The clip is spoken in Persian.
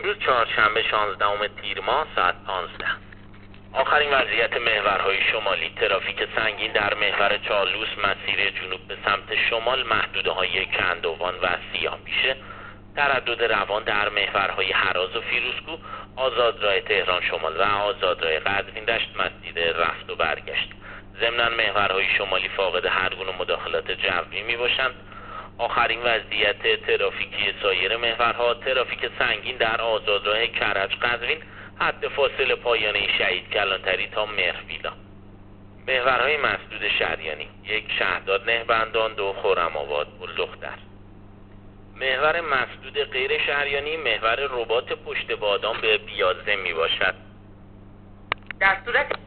امروز چهارشنبه 16 تیر ماه ساعت 15. آخرین وضعیت محورهای شمالی: ترافیک سنگین در محور چالوس مسیر جنوب به سمت شمال، محدوده‌های کندوان و سیامیشه. تردد روان در محورهای هراز و فیروزکوه، آزادراه تهران شمال و آزادراه قزوین دشت مسیر رفت و برگشت. ضمناً محورهای شمالی فاقد هر گونه مداخلات جوی می باشند. آخرین وضعیت ترافیکی سایر محورها: ترافیک سنگین در آزادراه کرج قزوین، حد فاصل پایانه شهید کلانتری تا مهرویلا. محورهای مسدود شریانی: 1 شهداد نهبندان، 2 خرم‌آباد بلدختر. محور مسدود غیر شهریانی: محور رباط پشت بادام به بیازه می باشد. در صورت